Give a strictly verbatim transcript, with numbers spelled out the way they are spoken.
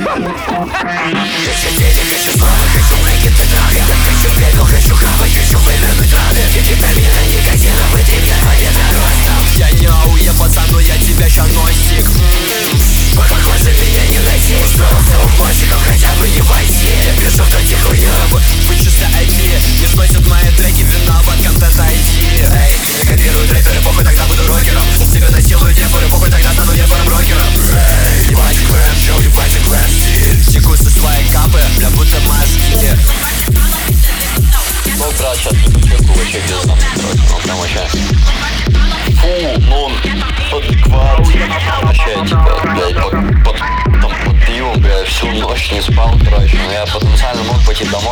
Хочу денег, хочу славы, хочу брекеты, трахи. Хочу бегал, хочу хавать, хочу вывернуть раны. Кетамина, никотина, вытребья твоих наростов. Я не ауе, пацан, но я тебя ща ностик. Похоже, меня не найти. Устроился уборщиком, хотя бы не войти. Пишу в эти хуёбы, вычисля ай пи. Не сносят мои треки, виноват контент ай ди. Эй, не копируют рэперы, похуй, тогда буду рокером. Тебя насилуют нефоры, похуй, тогда стану нефором-рокером. Эй, ебать клэп, чё, ебать клэп стиль. Теку со своей капы, бля, будто мозги. Ну, брат, сейчас чеку вообще где сам не трогай, ну прям вообще. Фу, ну, адекват. Вообще, типа, блядь, под, под, там, под пивом, блядь, всю ночь не спал, короче. Ну, я потенциально мог пойти домой.